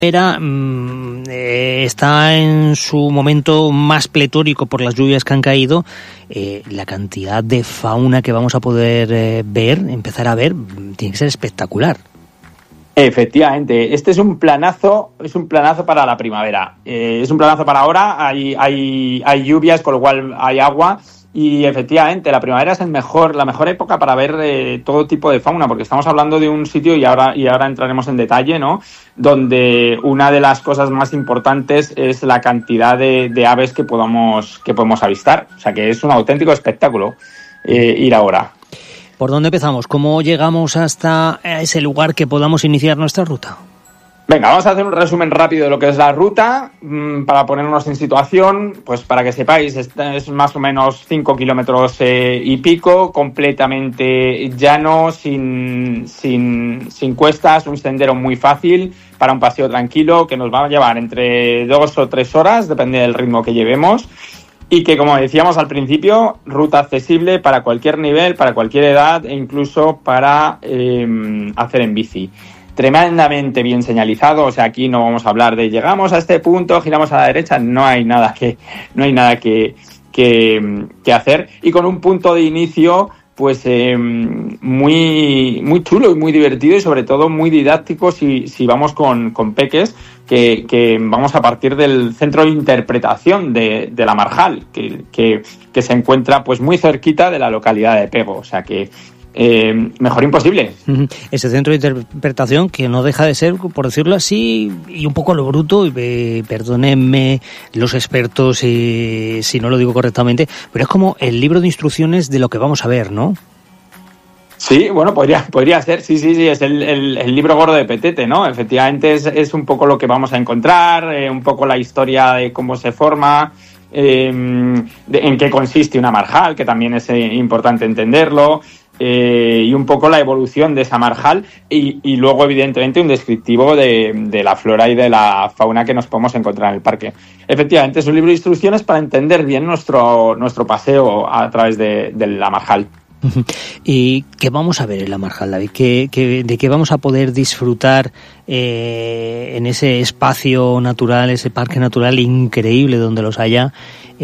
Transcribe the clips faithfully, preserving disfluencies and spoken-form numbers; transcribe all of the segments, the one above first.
Era, mmm, eh, está en su momento más pletórico por las lluvias que han caído. Eh, la cantidad de fauna que vamos a poder eh, ver, empezar a ver, tiene que ser espectacular. Efectivamente, este es un planazo, es un planazo para la primavera. Eh, es un planazo para ahora, hay, hay, hay lluvias, con lo cual hay agua. Y efectivamente, la primavera es el mejor, la mejor época para ver eh, todo tipo de fauna, porque estamos hablando de un sitio, y ahora, y ahora entraremos en detalle, ¿no?, donde una de las cosas más importantes es la cantidad de, de aves que podamos, que podemos avistar. O sea que es un auténtico espectáculo eh, ir ahora. ¿Por dónde empezamos? ¿Cómo llegamos hasta ese lugar que podamos iniciar nuestra ruta? Venga, vamos a hacer un resumen rápido de lo que es la ruta, mmm, para ponernos en situación, pues para que sepáis, es, es más o menos cinco kilómetros eh, y pico, completamente llano, sin, sin, sin cuestas, un sendero muy fácil para un paseo tranquilo que nos va a llevar entre dos o tres horas, depende del ritmo que llevemos, y que, como decíamos al principio, ruta accesible para cualquier nivel, para cualquier edad e incluso para eh, hacer en bici. Tremendamente bien señalizado, o sea, aquí no vamos a hablar de llegamos a este punto, giramos a la derecha, no hay nada que no hay nada que, que, que hacer, y con un punto de inicio pues eh, muy muy chulo y muy divertido, y sobre todo muy didáctico si, si vamos con, con peques, que, que vamos a partir del centro de interpretación de, de la Marjal, que, que, que se encuentra pues muy cerquita de la localidad de Pego, o sea que Eh, mejor imposible. Ese centro de interpretación que no deja de ser, por decirlo así, y un poco a lo bruto, eh, perdónenme los expertos eh, si no lo digo correctamente, pero es como el libro de instrucciones de lo que vamos a ver, ¿no? Sí, bueno, podría podría ser, sí, sí, sí, es el, el, el libro gordo de Petete, ¿no? Efectivamente es, es un poco lo que vamos a encontrar, eh, un poco la historia de cómo se forma, eh, de, en qué consiste una marjal, que también es eh, importante entenderlo. Eh, y un poco la evolución de esa marjal, y, y luego evidentemente un descriptivo de, de la flora y de la fauna que nos podemos encontrar en el parque. Efectivamente es un libro de instrucciones para entender bien nuestro, nuestro paseo a través de, de la marjal. ¿Y qué vamos a ver en la Marjal, David? ¿Qué, qué, ¿De qué vamos a poder disfrutar eh, en ese espacio natural, ese parque natural increíble donde los haya,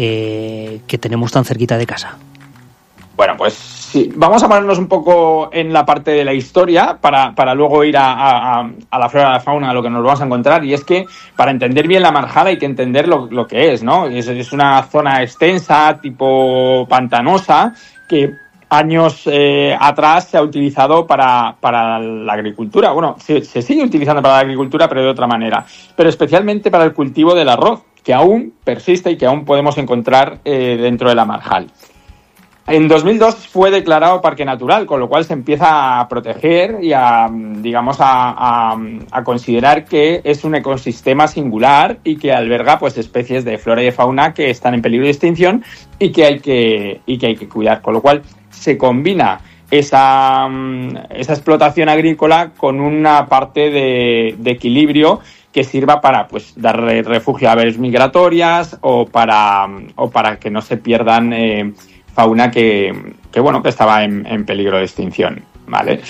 eh, que tenemos tan cerquita de casa? Bueno, pues sí, vamos a ponernos un poco en la parte de la historia para, para luego ir a, a, a la flora y la fauna, a lo que nos vamos a encontrar. Y es que para entender bien la Marjal hay que entender lo, lo que es, ¿no? Es, es una zona extensa, tipo pantanosa, que años eh, atrás se ha utilizado para, para la agricultura. Bueno, se, se sigue utilizando para la agricultura, pero de otra manera. Pero especialmente para el cultivo del arroz, que aún persiste y que aún podemos encontrar eh, dentro de la Marjal. En dos mil dos fue declarado parque natural, con lo cual se empieza a proteger y a, digamos, a, a, a considerar que es un ecosistema singular y que alberga pues especies de flora y de fauna que están en peligro de extinción y que hay que, y que, hay que cuidar. Con lo cual se combina esa, esa explotación agrícola con una parte de, de equilibrio que sirva para pues dar refugio a aves migratorias o para, o para que no se pierdan eh, fauna que, que bueno que estaba en, en peligro de extinción, ¿vale?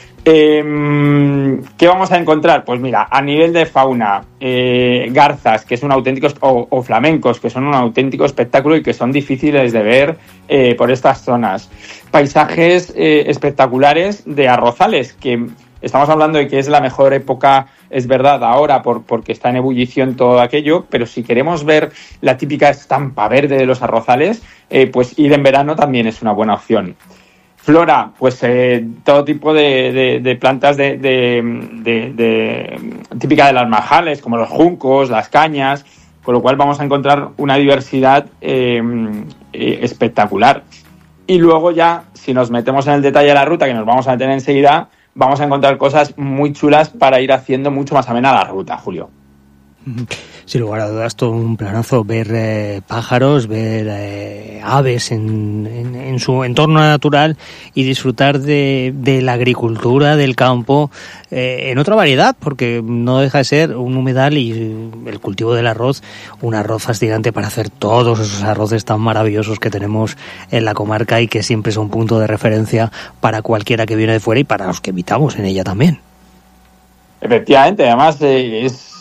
Eh, ¿Qué vamos a encontrar? Pues mira, a nivel de fauna, eh, garzas, que son auténticos, o, o flamencos, que son un auténtico espectáculo y que son difíciles de ver eh, por estas zonas. Paisajes eh, espectaculares de arrozales, que estamos hablando de que es la mejor época, es verdad, ahora por, porque está en ebullición todo aquello, pero si queremos ver la típica estampa verde de los arrozales, eh, pues ir en verano también es una buena opción. Flora, pues eh, todo tipo de, de, de plantas de, de, de, de típica de las marjales, como los juncos, las cañas, con lo cual vamos a encontrar una diversidad eh, eh, espectacular. Y luego ya, si nos metemos en el detalle de la ruta, que nos vamos a meter enseguida, vamos a encontrar cosas muy chulas para ir haciendo mucho más amena la ruta, Julio. Sin lugar a dudas, todo un planazo, ver eh, pájaros, ver eh, aves en, en, en su entorno natural y disfrutar de, de la agricultura, del campo, eh, en otra variedad, porque no deja de ser un humedal y el cultivo del arroz, un arroz fascinante para hacer todos esos arroces tan maravillosos que tenemos en la comarca y que siempre son punto de referencia para cualquiera que viene de fuera y para los que habitamos en ella también. Efectivamente, además eh, es